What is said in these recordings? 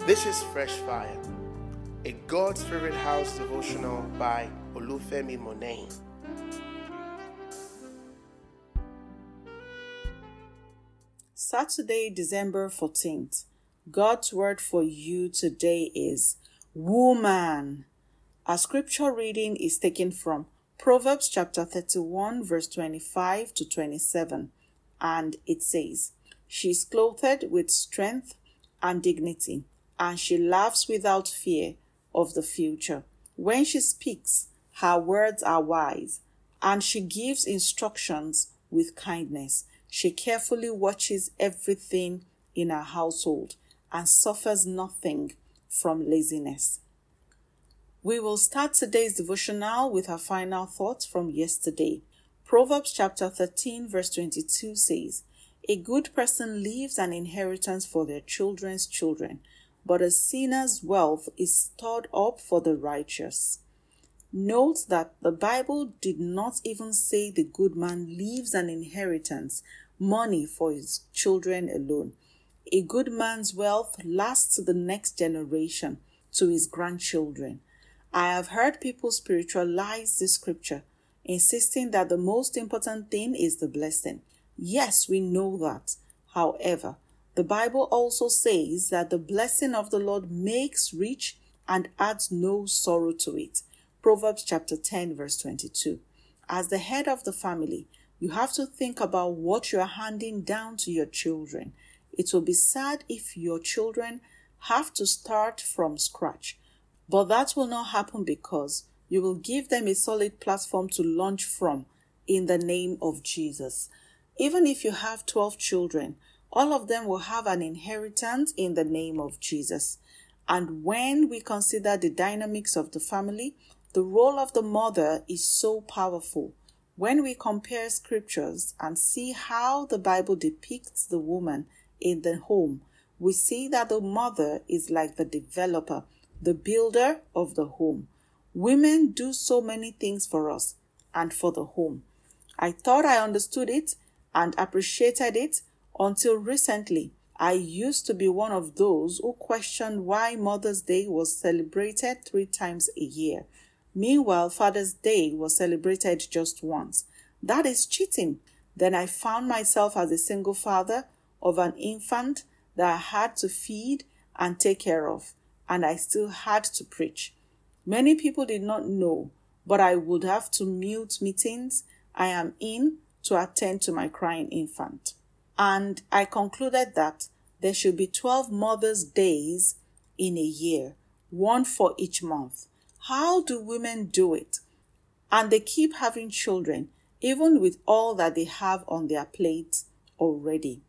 This is Fresh Fire, a God's Favorite House devotional by Olufemi Monet. Saturday, December 14th. God's word for you today is woman. Our scripture reading is taken from Proverbs chapter 31, verse 25 to 27, and it says, "She is clothed with strength and dignity, and she laughs without fear of the future. When she speaks, her words are wise, and she gives instructions with kindness. She carefully watches everything in her household and suffers nothing from laziness." We will start today's devotional with our final thoughts from yesterday. Proverbs chapter 13 verse 22 says, "A good person leaves an inheritance for their children's children, but a sinner's wealth is stored up for the righteous." Note that the Bible did not even say the good man leaves an inheritance, money for his children alone. A good man's wealth lasts to the next generation, to his grandchildren. I have heard people spiritualize this scripture, insisting that the most important thing is the blessing. Yes, we know that. However, the Bible also says that the blessing of the Lord makes rich and adds no sorrow to it. Proverbs chapter 10 verse 22. As the head of the family, you have to think about what you are handing down to your children. It will be sad if your children have to start from scratch, but that will not happen because you will give them a solid platform to launch from in the name of Jesus. Even if you have 12 children, all of them will have an inheritance in the name of Jesus. And when we consider the dynamics of the family, the role of the mother is so powerful. When we compare scriptures and see how the Bible depicts the woman in the home, we see that the mother is like the developer, the builder of the home. Women do so many things for us and for the home. I thought I understood it and appreciated it until recently. I used to be one of those who questioned why Mother's Day was celebrated 3 times a year. Meanwhile, Father's Day was celebrated just once. That is cheating. Then I found myself as a single father of an infant that I had to feed and take care of, and I still had to preach. Many people did not know, but I would have to mute meetings I am in to attend to my crying infant. And I concluded that there should be 12 Mother's Days in a year, one for each month. How do women do it? And they keep having children, even with all that they have on their plates already.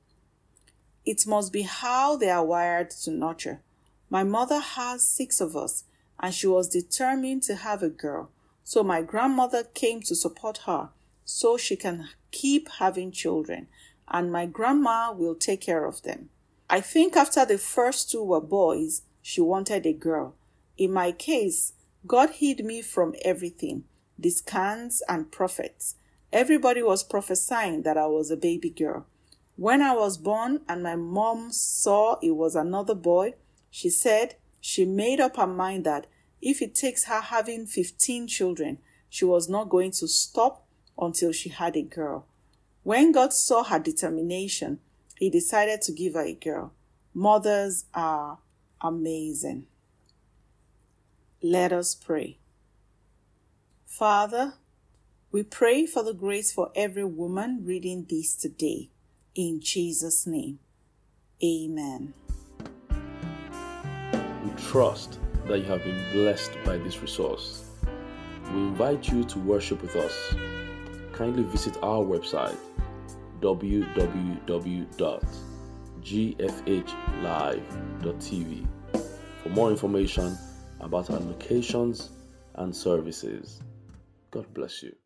It must be how they are wired to nurture. My mother has 6 of us, and she was determined to have a girl. So my grandmother came to support her so she can keep having children, and my grandma will take care of them. I think after the first 2 were boys, she wanted a girl. In my case, God hid me from everything, the scans and prophets. Everybody was prophesying that I was a baby girl. When I was born and my mom saw it was another boy, she said she made up her mind that if it takes her having 15 children, she was not going to stop until she had a girl. When God saw her determination, He decided to give her a girl. Mothers are amazing. Let us pray. Father, we pray for the grace for every woman reading this today. In Jesus' name, amen. We trust that you have been blessed by this resource. We invite you to worship with us. Kindly visit our website www.gfhlive.tv for more information about our locations and services. God bless you.